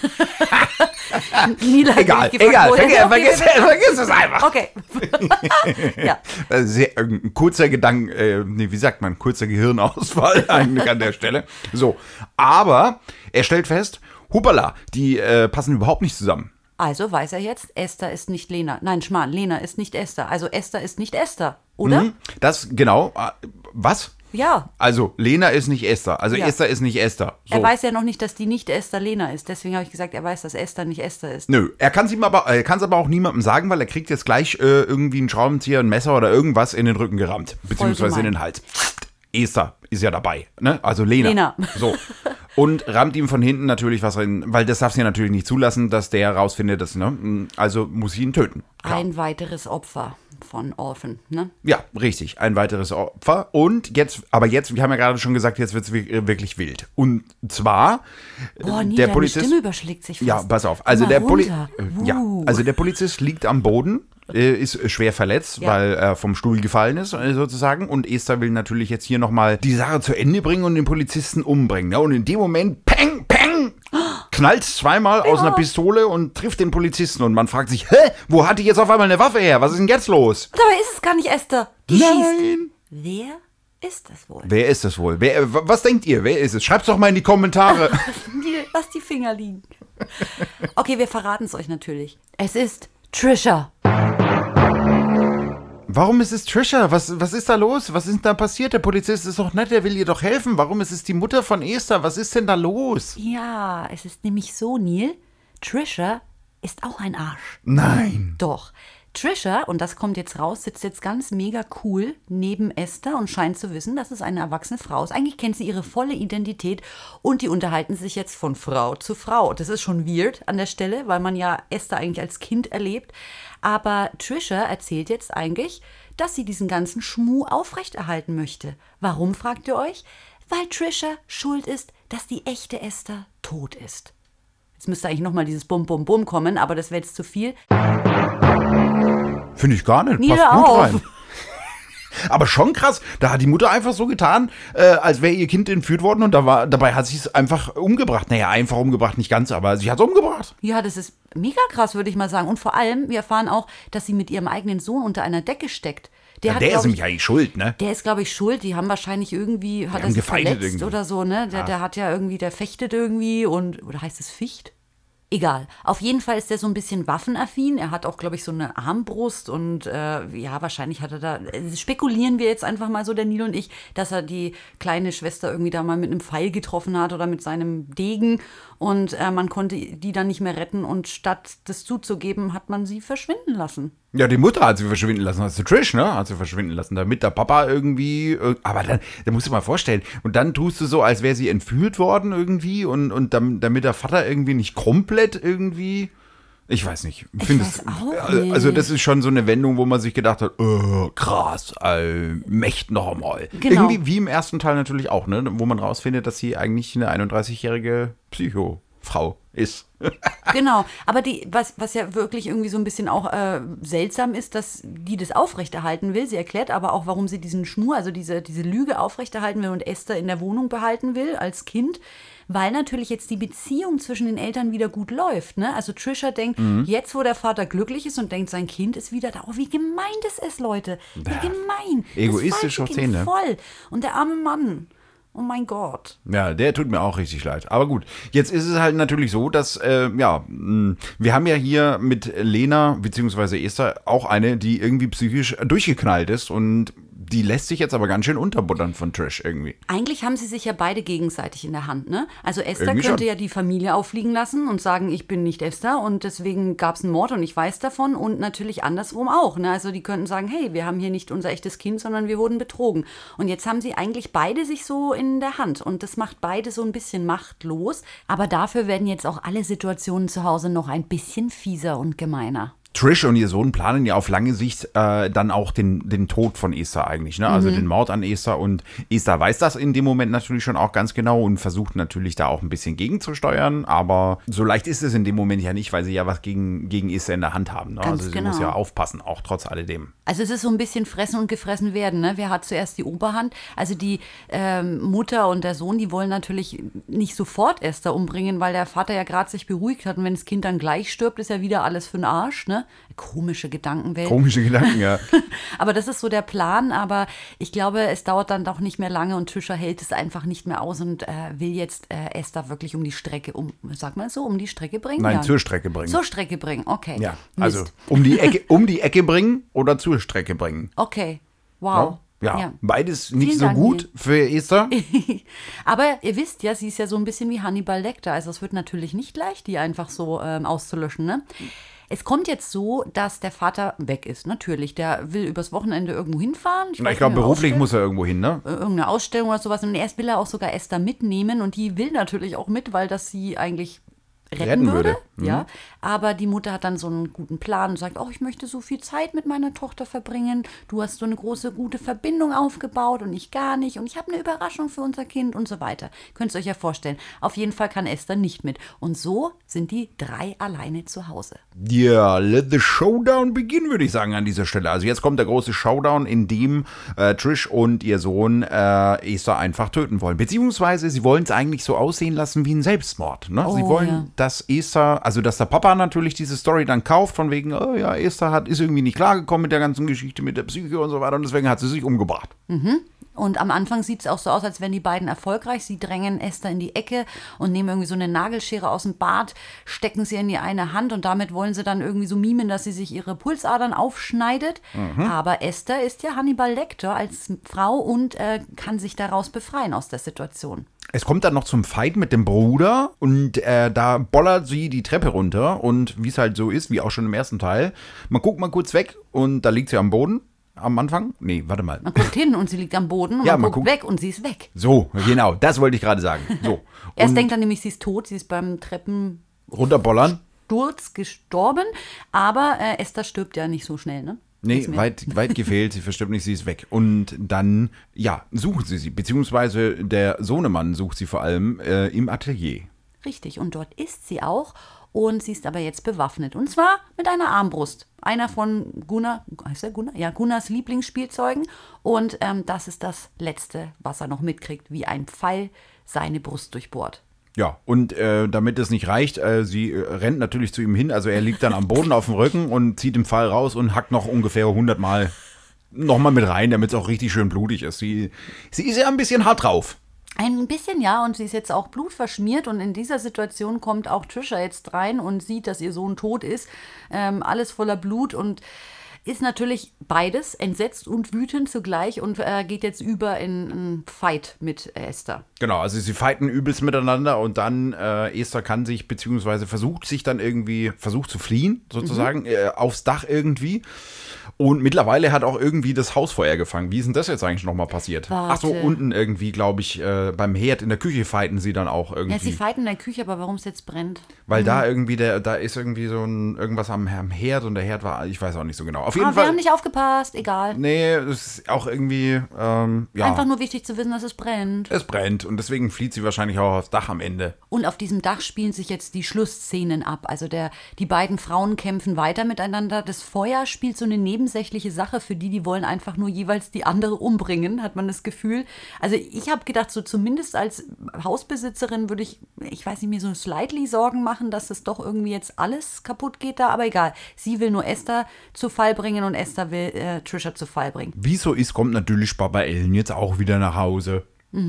Nila hat Egal, mich gefragt, woher- vergiss es einfach. Okay. Ja. Ein kurzer wie sagt man, kurzer Gehirnausfall eigentlich an der Stelle. So, aber er stellt fest, hoppala, die passen überhaupt nicht zusammen. Also weiß er jetzt, Esther ist nicht Lena. Nein, Schmarrn, Lena ist nicht Esther. Also Esther ist nicht Esther, oder? Das, genau, was? Ja. Also, Lena ist nicht Esther. Also, Ja. Esther ist nicht Esther. So. Er weiß ja noch nicht, dass die nicht Esther Lena ist. Deswegen habe ich gesagt, er weiß, dass Esther nicht Esther ist. Nö, er kann es aber auch niemandem sagen, weil er kriegt jetzt gleich irgendwie einen Schraubenzieher, ein Messer oder irgendwas in den Rücken gerammt. Beziehungsweise in den Hals. Esther ist ja dabei, ne? Also Lena. So. Und rammt ihm von hinten natürlich was rein, weil das darf sie natürlich nicht zulassen, dass der rausfindet, dass, ne? Also muss sie ihn töten. Klar. Ein weiteres Opfer von Orphan, ne? Ja, richtig. Ein weiteres Opfer. Und jetzt, wir haben ja gerade schon gesagt, jetzt wird es wirklich wild. Und zwar, Boah, nie, der deine Polizist. Stimme überschlägt sich fast. Ja, pass auf. Also Mal der, runter. also der Polizist liegt am Boden, ist schwer verletzt, Ja. weil er vom Stuhl gefallen ist, sozusagen. Und Esther will natürlich jetzt hier nochmal die Sache zu Ende bringen und den Polizisten umbringen. Ja, und in dem Moment, peng, peng, knallt zweimal aus einer Pistole und trifft den Polizisten. Und man fragt sich, wo hat die jetzt auf einmal eine Waffe her? Was ist denn jetzt los? Dabei ist es gar nicht Esther. Die schießt. Nein. Wer ist das wohl? Wer ist das wohl? Was denkt ihr? Wer ist es? Schreibt's doch mal in die Kommentare. Lass die Finger liegen. Okay, wir verraten es euch natürlich. Es ist Trisha. Warum ist es Trisha? Was ist da los? Was ist denn da passiert? Der Polizist ist doch nett, der will ihr doch helfen. Warum ist es die Mutter von Esther? Was ist denn da los? Ja, es ist nämlich so, Neil. Trisha ist auch ein Arsch. Nein. Doch. Trisha, und das kommt jetzt raus, sitzt jetzt ganz mega cool neben Esther und scheint zu wissen, dass es eine erwachsene Frau ist. Eigentlich kennt sie ihre volle Identität und die unterhalten sich jetzt von Frau zu Frau. Das ist schon weird an der Stelle, weil man ja Esther eigentlich als Kind erlebt. Aber Trisha erzählt jetzt eigentlich, dass sie diesen ganzen Schmuh aufrechterhalten möchte. Warum, fragt ihr euch? Weil Trisha schuld ist, dass die echte Esther tot ist. Jetzt müsste eigentlich nochmal dieses Bum, Bum, Bum kommen, aber das wäre jetzt zu viel. Finde ich gar nicht. Nie Passt gut auf. rein. Aber schon krass. Da hat die Mutter einfach so getan, als wäre ihr Kind entführt worden und dabei hat sie es einfach umgebracht. Naja, einfach umgebracht, nicht ganz, aber sie hat es umgebracht. Ja, das ist mega krass, würde ich mal sagen. Und vor allem, wir erfahren auch, dass sie mit ihrem eigenen Sohn unter einer Decke steckt. Der ist glaub nämlich eigentlich schuld, ne? Der ist, glaube ich, schuld. Die haben wahrscheinlich irgendwie, hat er haben sich gefeindet verletzt irgendwie. oder so, ne? Der hat ja irgendwie, der fechtet irgendwie oder heißt es Ficht? Egal. Auf jeden Fall ist er so ein bisschen waffenaffin. Er hat auch, glaube ich, so eine Armbrust und wahrscheinlich hat er da, spekulieren wir jetzt einfach mal so, der Neil und ich, dass er die kleine Schwester irgendwie da mal mit einem Pfeil getroffen hat oder mit seinem Degen und man konnte die dann nicht mehr retten und statt das zuzugeben, hat man sie verschwinden lassen. Ja, die Mutter hat sie verschwinden lassen, also Trish, ne, hat sie verschwinden lassen, damit der Papa irgendwie, aber dann musst du dir mal vorstellen, und dann tust du so, als wäre sie entführt worden irgendwie und damit der Vater irgendwie nicht komplett irgendwie, ich weiß nicht. Also das ist schon so eine Wendung, wo man sich gedacht hat, krass, Mächt noch einmal. Genau. Irgendwie wie im ersten Teil natürlich auch, ne, wo man rausfindet, dass sie eigentlich eine 31-jährige Psycho-Frau ist. Genau, aber was ja wirklich irgendwie so ein bisschen auch seltsam ist, dass die das aufrechterhalten will. Sie erklärt aber auch, warum sie diesen Schmur, also diese Lüge aufrechterhalten will und Esther in der Wohnung behalten will als Kind, weil natürlich jetzt die Beziehung zwischen den Eltern wieder gut läuft. Ne? Also Trisha denkt, jetzt wo der Vater glücklich ist und denkt, sein Kind ist wieder da. Oh, wie gemein das ist, Leute. Wie gemein. Egoistische Szene. Voll. Und der arme Mann. Oh mein Gott. Ja, der tut mir auch richtig leid. Aber gut, jetzt ist es halt natürlich so, dass, wir haben ja hier mit Lena bzw. Esther auch eine, die irgendwie psychisch durchgeknallt ist und die lässt sich jetzt aber ganz schön unterbuttern von Trish irgendwie. Eigentlich haben sie sich ja beide gegenseitig in der Hand, ne? Also Esther Irgendwie könnte schon. ja die Familie auffliegen lassen und sagen, ich bin nicht Esther und deswegen gab es einen Mord und ich weiß davon und natürlich andersrum auch, ne? Also die könnten sagen, hey, wir haben hier nicht unser echtes Kind, sondern wir wurden betrogen. Und jetzt haben sie eigentlich beide sich so in der Hand und das macht beide so ein bisschen machtlos. Aber dafür werden jetzt auch alle Situationen zu Hause noch ein bisschen fieser und gemeiner. Trish und ihr Sohn planen ja auf lange Sicht dann auch den Tod von Esther eigentlich, ne? Also den Mord an Esther, und Esther weiß das in dem Moment natürlich schon auch ganz genau und versucht natürlich da auch ein bisschen gegenzusteuern, aber so leicht ist es in dem Moment ja nicht, weil sie ja was gegen Esther in der Hand haben, ne? Ganz Also sie genau. muss ja aufpassen, auch trotz alledem. Also es ist so ein bisschen fressen und gefressen werden, ne? Wer hat zuerst die Oberhand? Also die Mutter und der Sohn, die wollen natürlich nicht sofort Esther umbringen, weil der Vater ja gerade sich beruhigt hat und wenn das Kind dann gleich stirbt, ist ja wieder alles für den Arsch, ne? Komische Gedankenwelt. Komische Gedanken, ja. Aber das ist so der Plan, aber ich glaube, es dauert dann doch nicht mehr lange und Trisha hält es einfach nicht mehr aus und will jetzt Esther wirklich um die Strecke, um die Strecke bringen? Nein, Ja. zur Strecke bringen. Zur Strecke bringen, okay. Ja, Mist. also um die Ecke bringen oder zur Strecke bringen. Okay, wow. Ja, beides nicht Vielen so Dank, gut für Esther. Aber ihr wisst ja, sie ist ja so ein bisschen wie Hannibal Lecter. Also es wird natürlich nicht leicht, die einfach so auszulöschen. Ne? Es kommt jetzt so, dass der Vater weg ist. Natürlich, der will übers Wochenende irgendwo hinfahren. Ich glaube, beruflich muss er irgendwo hin, ne? Irgendeine Ausstellung oder sowas. Und erst will er auch sogar Esther mitnehmen. Und die will natürlich auch mit, weil das sie eigentlich retten würde. Ja, aber die Mutter hat dann so einen guten Plan und sagt, oh, ich möchte so viel Zeit mit meiner Tochter verbringen. Du hast so eine große, gute Verbindung aufgebaut und ich gar nicht. Und ich habe eine Überraschung für unser Kind und so weiter. Könnt ihr euch ja vorstellen. Auf jeden Fall kann Esther nicht mit. Und so sind die 3 alleine zu Hause. Ja, let the showdown begin, würde ich sagen an dieser Stelle. Also jetzt kommt der große Showdown, in dem Trish und ihr Sohn Esther einfach töten wollen. Beziehungsweise sie wollen es eigentlich so aussehen lassen wie ein Selbstmord. Ne? Sie wollen, dass Esther, also dass der Papa natürlich diese Story dann kauft, von wegen, oh ja, Esther ist irgendwie nicht klargekommen mit der ganzen Geschichte, mit der Psyche und so weiter und deswegen hat sie sich umgebracht. Und am Anfang sieht es auch so aus, als wären die beiden erfolgreich. Sie drängen Esther in die Ecke und nehmen irgendwie so eine Nagelschere aus dem Bad, stecken sie in die eine Hand und damit wollen sie dann irgendwie so mimen, dass sie sich ihre Pulsadern aufschneidet. Aber Esther ist ja Hannibal Lecter als Frau und kann sich daraus befreien aus der Situation. Es kommt dann noch zum Fight mit dem Bruder und da bollert sie die Treppe runter und wie es halt so ist, wie auch schon im ersten Teil, man guckt mal kurz weg und da liegt sie am Boden. Am Anfang? Nee, warte mal. Man guckt hin und sie liegt am Boden und Ja, man man guckt weg und sie ist weg. So, genau, das wollte ich gerade sagen. So. Erst Und denkt er nämlich, sie ist tot, sie ist beim Treppensturz runterbollern? gestorben, aber Esther stirbt ja nicht so schnell, ne? Nee, Nichts mehr. weit gefehlt, sie verstirbt nicht, sie ist weg. Und dann, ja, suchen sie, beziehungsweise der Sohnemann sucht sie vor allem im Atelier. Richtig, und dort ist sie auch. Und sie ist aber jetzt bewaffnet. Und zwar mit einer Armbrust. Einer von Gunnar, heißt er Gunnar? Ja, Gunnars Lieblingsspielzeugen. Und das ist das Letzte, was er noch mitkriegt, wie ein Pfeil seine Brust durchbohrt. Ja, und damit es nicht reicht, sie rennt natürlich zu ihm hin. Also er liegt dann am Boden auf dem Rücken und zieht den Pfeil raus und hackt noch ungefähr 100 Mal nochmal mit rein, damit es auch richtig schön blutig ist. Sie ist ja ein bisschen hart drauf. Ein bisschen, ja, und sie ist jetzt auch blutverschmiert und in dieser Situation kommt auch Trisha jetzt rein und sieht, dass ihr Sohn tot ist, alles voller Blut und ist natürlich beides, entsetzt und wütend zugleich und geht jetzt über in einen Fight mit Esther. Genau, also sie fighten übelst miteinander und dann Esther kann sich, beziehungsweise versucht zu fliehen, sozusagen, aufs Dach irgendwie. Und mittlerweile hat auch irgendwie das Hausfeuer gefangen. Wie ist denn das jetzt eigentlich nochmal passiert? Warte. Ach so, unten irgendwie, glaube ich, beim Herd in der Küche fighten sie dann auch irgendwie. Ja, sie fighten in der Küche, aber warum es jetzt brennt? Weil da irgendwie, da ist irgendwie so irgendwas am Herd und der Herd war, ich weiß auch nicht so genau. Auf jeden Wir Fall. haben nicht aufgepasst, egal. Nee, es ist auch irgendwie, ja. Einfach nur wichtig zu wissen, dass es brennt. Es brennt und deswegen flieht sie wahrscheinlich auch aufs Dach am Ende. Und auf diesem Dach spielen sich jetzt die Schlussszenen ab. Also die beiden Frauen kämpfen weiter miteinander. Das Feuer spielt so eine nebensächliche Sache für die wollen einfach nur jeweils die andere umbringen, hat man das Gefühl. Also ich habe gedacht, so zumindest als Hausbesitzerin würde ich weiß nicht, mir so slightly Sorgen machen, dass das doch irgendwie jetzt alles kaputt geht da. Aber egal, sie will nur Esther zu Fall bringen und Esther will Trisha zu Fall bringen. Wie so ist, kommt natürlich Papa Ellen jetzt auch wieder nach Hause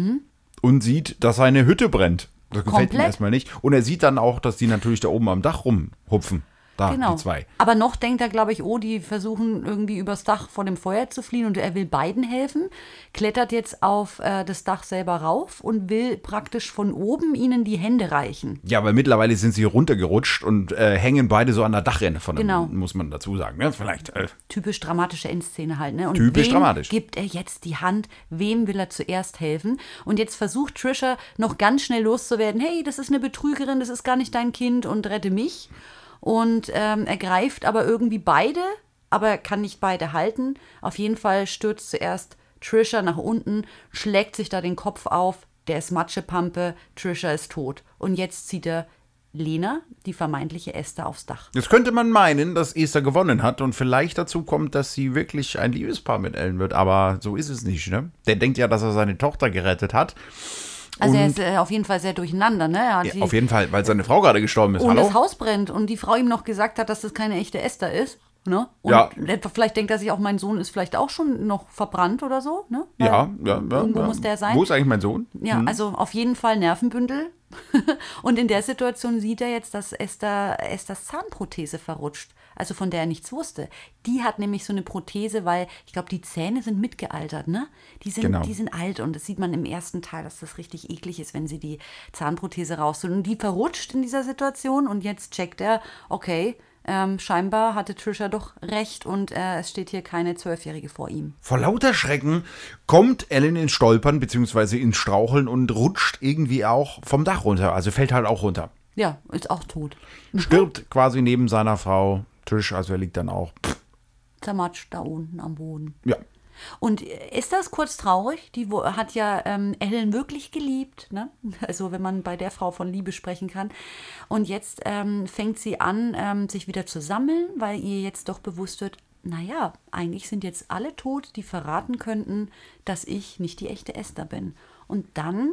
und sieht, dass seine Hütte brennt. Das gefällt ihm erstmal nicht. Und er sieht dann auch, dass die natürlich da oben am Dach rumhupfen. Da, genau. Die zwei. Aber noch denkt er, glaube ich, die versuchen irgendwie übers Dach vor dem Feuer zu fliehen und er will beiden helfen, klettert jetzt auf das Dach selber rauf und will praktisch von oben ihnen die Hände reichen. Ja, aber mittlerweile sind sie runtergerutscht und hängen beide so an der Dachrinne von dem, genau. Muss man dazu sagen. Ne? Vielleicht. Typisch dramatische Endszene halt. Ne? Und typisch wem dramatisch. Gibt er jetzt die Hand? Wem will er zuerst helfen? Und jetzt versucht Trisha noch ganz schnell loszuwerden. Hey, das ist eine Betrügerin, das ist gar nicht dein Kind und rette mich. Und er greift aber irgendwie beide, aber er kann nicht beide halten. Auf jeden Fall stürzt zuerst Trisha nach unten, schlägt sich da den Kopf auf, der ist Matschepampe, Trisha ist tot. Und jetzt zieht er Lena, die vermeintliche Esther, aufs Dach. Jetzt könnte man meinen, dass Esther gewonnen hat und vielleicht dazu kommt, dass sie wirklich ein Liebespaar mit Ellen wird. Aber so ist es nicht, ne? Der denkt ja, dass er seine Tochter gerettet hat. Also er ist auf jeden Fall sehr durchinander, ne? Ja, auf jeden Fall, weil seine Frau gerade gestorben ist. Und Hallo? das Haus brennt und die Frau ihm noch gesagt hat, dass das keine echte Esther ist. Ne? Und ja. Vielleicht denkt er sich auch, mein Sohn ist vielleicht auch schon noch verbrannt oder so. Ne? Ja. Irgendwo muss der sein. Wo ist eigentlich mein Sohn? Ja, also auf jeden Fall Nervenbündel. Und in der Situation sieht er jetzt, dass Esthers Zahnprothese verrutscht. Also von der er nichts wusste. Die hat nämlich so eine Prothese, weil ich glaube, die Zähne sind mitgealtert, ne? Die sind alt und das sieht man im ersten Teil, dass das richtig eklig ist, wenn sie die Zahnprothese rausholen. Und die verrutscht in dieser Situation und jetzt checkt er, okay, scheinbar hatte Trisha doch recht und es steht hier keine 12-Jährige vor ihm. Vor lauter Schrecken kommt Ellen ins Stolpern bzw. ins Straucheln und rutscht irgendwie auch vom Dach runter. Also fällt halt auch runter. Ja, ist auch tot. Stirbt quasi neben seiner Frau Trish, also er liegt dann auch zermatscht da unten am Boden. Ja. Und ist das kurz traurig? Die hat ja Ellen wirklich geliebt, ne? Also wenn man bei der Frau von Liebe sprechen kann. Und jetzt fängt sie an, sich wieder zu sammeln, weil ihr jetzt doch bewusst wird, naja, eigentlich sind jetzt alle tot, die verraten könnten, dass ich nicht die echte Esther bin. Und dann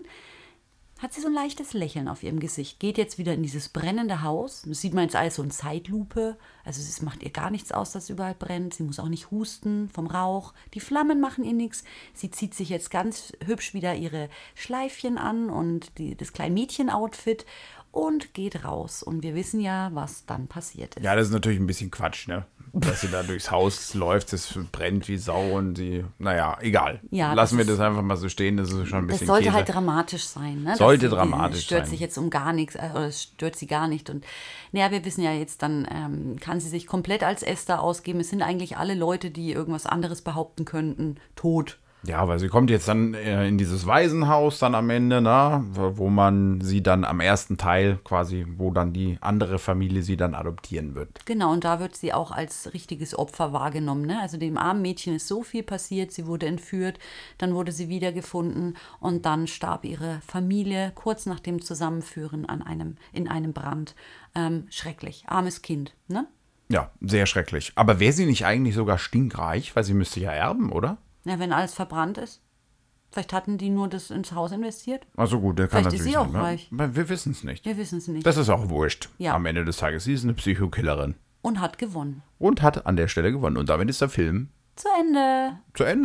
hat sie so ein leichtes Lächeln auf ihrem Gesicht, geht jetzt wieder in dieses brennende Haus. Das sieht man jetzt alles so in Zeitlupe. Also es macht ihr gar nichts aus, dass es überall brennt. Sie muss auch nicht husten vom Rauch. Die Flammen machen ihr nichts. Sie zieht sich jetzt ganz hübsch wieder ihre Schleifchen an und das kleine Mädchen-Outfit und geht raus. Und wir wissen ja, was dann passiert ist. Ja, das ist natürlich ein bisschen Quatsch, ne? Dass sie da durchs Haus läuft, es brennt wie Sau und sie, naja, egal. Ja, lassen wir das einfach mal so stehen, das ist schon ein bisschen Das sollte Käse. halt dramatisch sein. Ne? Sollte dramatisch stört sein. sich jetzt um gar nichts, oder es stört sie gar nicht. Und naja, wir wissen ja jetzt, dann kann sie sich komplett als Esther ausgeben. Es sind eigentlich alle Leute, die irgendwas anderes behaupten könnten, tot. Ja, weil sie kommt jetzt dann in dieses Waisenhaus dann am Ende, ne, wo man sie dann am ersten Teil quasi, wo dann die andere Familie sie dann adoptieren wird. Genau, und da wird sie auch als richtiges Opfer wahrgenommen. Ne? Also dem armen Mädchen ist so viel passiert, sie wurde entführt, dann wurde sie wiedergefunden und dann starb ihre Familie kurz nach dem Zusammenführen in einem Brand. Schrecklich, armes Kind, ne? Ja, sehr schrecklich. Aber wäre sie nicht eigentlich sogar stinkreich, weil sie müsste ja erben, oder? Ja, wenn alles verbrannt ist. Vielleicht hatten die nur das ins Haus investiert. Also gut, der kann Vielleicht natürlich ist sie auch sein, reich. Ne? Wir wissen es nicht. Wir wissen es nicht. Das ist auch wurscht. Ja. Am Ende des Tages. Sie ist eine Psychokillerin. Und hat gewonnen. Und hat an der Stelle gewonnen. Und damit ist der Film zu Ende.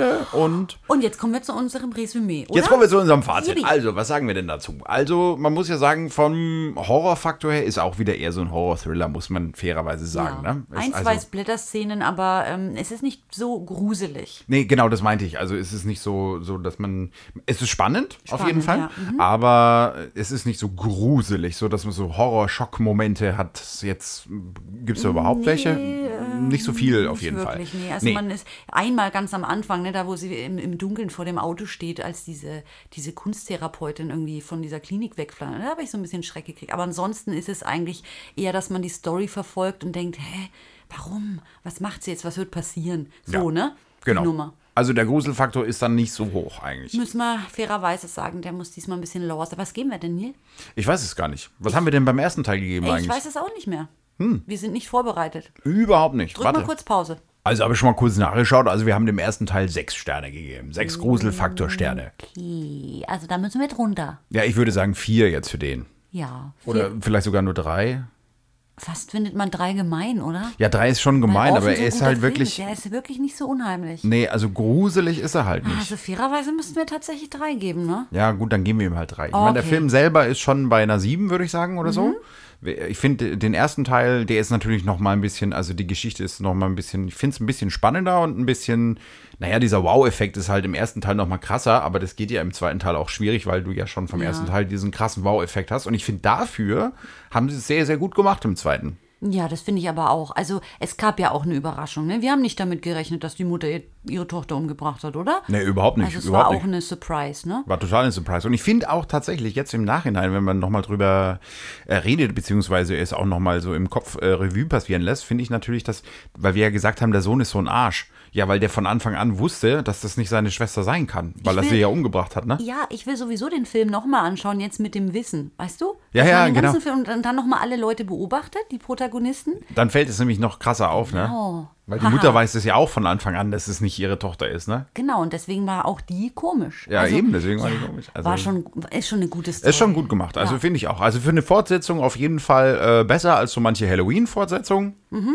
Und jetzt kommen wir zu unserem Resümee, oder? jetzt kommen wir zu unserem Fazit. Yippie. Also, was sagen wir denn dazu? Also, man muss ja sagen, vom Horrorfaktor her ist auch wieder eher so ein Horror-Thriller, muss man fairerweise sagen. Ja. Ne? Ein, zwei Splatter-Szenen, aber es ist nicht so gruselig. Nee, genau, das meinte ich. Also es ist nicht so, dass man. Es ist spannend auf jeden Fall. Ja. Aber es ist nicht so gruselig, so dass man so Horror-Schock-Momente hat. Jetzt gibt es da überhaupt welche? Nicht so viel auf jeden Fall. Nee. Also man ist einmal ganz am Anfang, ne, da wo sie im Dunkeln vor dem Auto steht, als diese Kunsttherapeutin irgendwie von dieser Klinik wegflattert. Da habe ich so ein bisschen Schreck gekriegt. Aber ansonsten ist es eigentlich eher, dass man die Story verfolgt und denkt, warum? Was macht sie jetzt? Was wird passieren? So, Ja, ne? Genau. Die Nummer. Also der Gruselfaktor ist dann nicht so hoch eigentlich. Müssen wir fairerweise sagen, der muss diesmal ein bisschen lower sein. Was geben wir denn, Neil? Ich weiß es gar nicht. Was haben wir denn beim ersten Teil gegeben Ich eigentlich? weiß es auch nicht mehr. Wir sind nicht vorbereitet. Überhaupt nicht. Drück mal kurz Pause. Also habe ich schon mal kurz nachgeschaut. Also wir haben dem ersten Teil 6 Sterne gegeben. 6 Gruselfaktor-Sterne. Okay, also da müssen wir drunter. Ja, ich würde sagen 4 jetzt für den. Ja. Oder vielleicht sogar nur 3. Fast findet man 3 gemein, oder? Ja, 3 ist schon gemein, Weil aber Orphan so er ist guter halt Film wirklich. ist. Der ist wirklich nicht so unheimlich. Nee, also gruselig ist er halt nicht. Also fairerweise müssten wir tatsächlich 3 geben, ne? Ja, gut, dann geben wir ihm halt 3. Ich meine, der Okay. Film selber ist schon bei einer 7, würde ich sagen, oder so. Ich finde den ersten Teil, der ist natürlich noch mal ein bisschen, also die Geschichte ist noch mal ein bisschen, ich finde es ein bisschen spannender und ein bisschen, naja, dieser Wow-Effekt ist halt im ersten Teil noch mal krasser, aber das geht ja im zweiten Teil auch schwierig, weil du ja schon vom ersten Teil diesen krassen Wow-Effekt hast. Und ich finde, dafür haben sie es sehr, sehr gut gemacht im zweiten. Ja, das finde ich aber auch. Also es gab ja auch eine Überraschung, ne? Wir haben nicht damit gerechnet, dass die Mutter ihre Tochter umgebracht hat, oder? Nee, überhaupt nicht. Also es überhaupt war nicht. auch eine Surprise, ne? War total ein Surprise. Und ich finde auch tatsächlich jetzt im Nachhinein, wenn man nochmal drüber redet, beziehungsweise es auch nochmal so im Kopf Revue passieren lässt, finde ich natürlich, dass, weil wir ja gesagt haben, der Sohn ist so ein Arsch. Ja, weil der von Anfang an wusste, dass das nicht seine Schwester sein kann, weil er sie ja umgebracht hat, ne? Ja, ich will sowieso den Film nochmal anschauen, jetzt mit dem Wissen, weißt du? Ja, Dass ja, man den ganzen genau. Film und dann nochmal alle Leute beobachtet, die Protagonisten. Dann fällt es nämlich noch krasser auf, ne? Oh. Weil die Haha. Mutter weiß es ja auch von Anfang an, dass es nicht ihre Tochter ist, ne? Genau, und deswegen war auch die komisch. Ja, eben, deswegen war die komisch. Also, Ist schon eine gute Story. ist schon gut gemacht, also Ja. finde ich auch. Also für eine Fortsetzung auf jeden Fall besser als so manche Halloween-Fortsetzungen.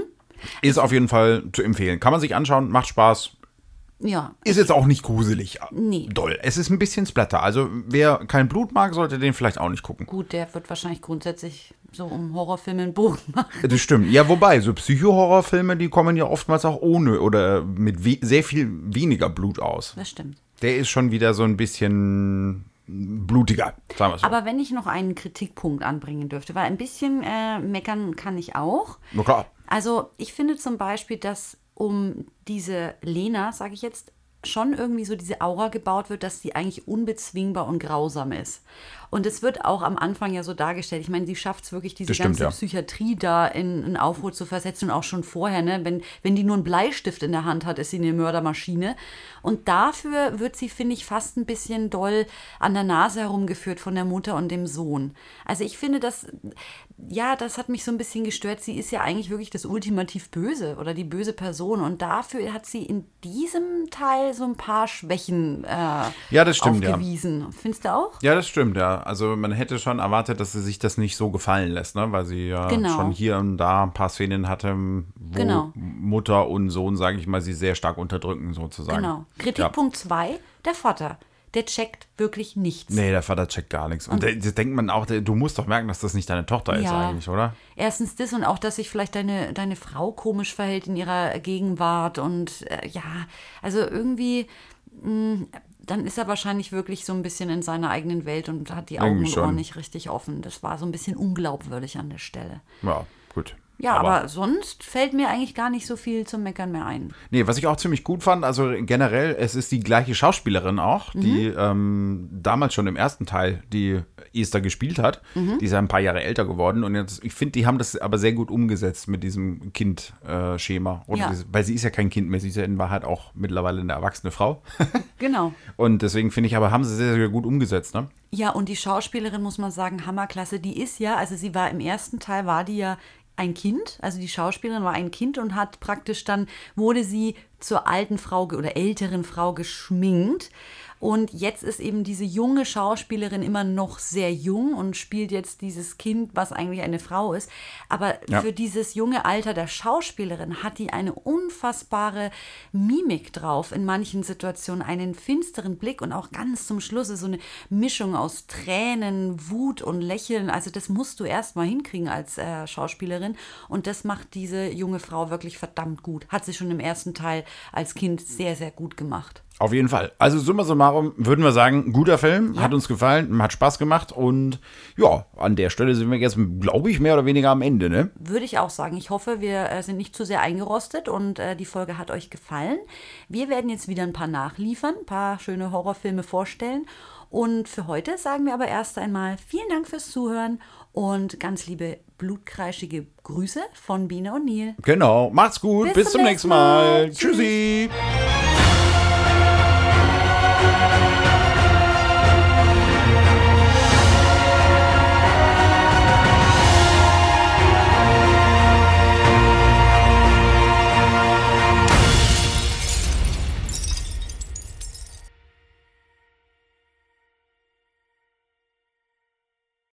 Ist auf jeden Fall zu empfehlen. Kann man sich anschauen, macht Spaß. Ja, Ist jetzt auch nicht gruselig. Nee. Doll. Es ist ein bisschen Splatter. Also wer kein Blut mag, sollte den vielleicht auch nicht gucken. gut, der wird wahrscheinlich grundsätzlich so um Horrorfilme einen Bogen machen. Das stimmt. Ja, wobei, so Psycho-Horrorfilme, die kommen ja oftmals auch ohne oder mit sehr viel weniger Blut aus. Das stimmt. Der ist schon wieder so ein bisschen blutiger, sagen wir so. Aber wenn ich noch einen Kritikpunkt anbringen dürfte, weil ein bisschen meckern kann ich auch. Na klar. Also ich finde zum Beispiel, dass um diese Lena, sage ich jetzt, schon irgendwie so diese Aura gebaut wird, dass sie eigentlich unbezwingbar und grausam ist. Und es wird auch am Anfang ja so dargestellt. Ich meine, sie schafft es wirklich, diese Das stimmt, ganze ja. Psychiatrie da in Aufruhr zu versetzen und auch schon vorher, ne? Wenn die nur einen Bleistift in der Hand hat, ist sie eine Mördermaschine. Und dafür wird sie, finde ich, fast ein bisschen doll an der Nase herumgeführt von der Mutter und dem Sohn. Also ich finde, das hat mich so ein bisschen gestört. Sie ist ja eigentlich wirklich das ultimativ Böse oder die böse Person. Und dafür hat sie in diesem Teil so ein paar Schwächen Ja, das stimmt, ja. aufgewiesen. Findest du auch? Ja, das stimmt, ja. Also man hätte schon erwartet, dass sie sich das nicht so gefallen lässt, ne? Weil sie ja Genau. schon hier und da ein paar Szenen hatte, wo Genau. Mutter und Sohn, sage ich mal, sie sehr stark unterdrücken sozusagen. Genau. Kritikpunkt 2, der Vater. Der checkt wirklich nichts. Nee, der Vater checkt gar nichts. Und das denkt man auch, du musst doch merken, dass das nicht deine Tochter ist Ja. eigentlich, oder? Erstens das und auch, dass sich vielleicht deine Frau komisch verhält in ihrer Gegenwart und also irgendwie, dann ist er wahrscheinlich wirklich so ein bisschen in seiner eigenen Welt und hat die Augen Irgendwie und schon. Ohren nicht richtig offen. Das war so ein bisschen unglaubwürdig an der Stelle. Ja, gut. Ja, aber sonst fällt mir eigentlich gar nicht so viel zum Meckern mehr ein. Nee, was ich auch ziemlich gut fand, also generell, es ist die gleiche Schauspielerin auch, die damals schon im ersten Teil die Esther gespielt hat. Die ist ja ein paar Jahre älter geworden und jetzt, ich finde, die haben das aber sehr gut umgesetzt mit diesem Kind-Schema. Ja. Weil sie ist ja kein Kind mehr, sie ist ja in Wahrheit auch mittlerweile eine erwachsene Frau. Genau. Und deswegen finde ich aber, haben sie sehr, sehr gut umgesetzt, ne? Ja, und die Schauspielerin, muss man sagen, hammerklasse. Die ist ja, also sie war im ersten Teil, war die ja ein Kind, also die Schauspielerin war ein Kind und hat praktisch dann, wurde sie zur alten Frau oder älteren Frau geschminkt. Und jetzt ist eben diese junge Schauspielerin immer noch sehr jung und spielt jetzt dieses Kind, was eigentlich eine Frau ist. Aber für dieses junge Alter der Schauspielerin hat die eine unfassbare Mimik drauf. In manchen Situationen einen finsteren Blick und auch ganz zum Schluss ist so eine Mischung aus Tränen, Wut und Lächeln. Also das musst du erst mal hinkriegen als Schauspielerin. Und das macht diese junge Frau wirklich verdammt gut. Hat sie schon im ersten Teil als Kind sehr, sehr gut gemacht. Auf jeden Fall. Also summa summarum würden wir sagen, guter Film, hat uns gefallen, hat Spaß gemacht und ja, an der Stelle sind wir jetzt, glaube ich, mehr oder weniger am Ende, ne? Würde ich auch sagen. Ich hoffe, wir sind nicht zu sehr eingerostet und die Folge hat euch gefallen. Wir werden jetzt wieder ein paar nachliefern, ein paar schöne Horrorfilme vorstellen und für heute sagen wir aber erst einmal vielen Dank fürs Zuhören und ganz liebe blutkreischige Grüße von Biene und Neil. Genau, macht's gut, bis zum nächsten Mal. Tschüssi.